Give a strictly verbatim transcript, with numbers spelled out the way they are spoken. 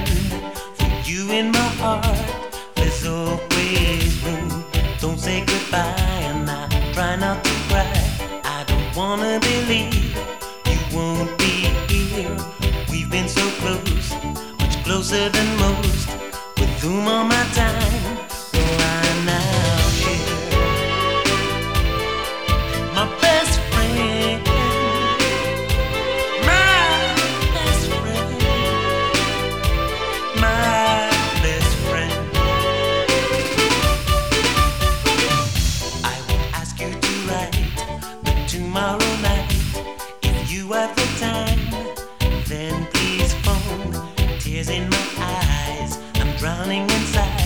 friend. For you in my heart, there's always room. Don't say goodbye, and I try not to cry. I don't wanna believe you won't be here. We've been so close, much closer than most. With whom all my time will I now share? My best friend, my best friend, my best friend. I won't ask you to write, but tomorrow night, if you have the time, then please phone. Tears in my eyes, I'm drowning inside.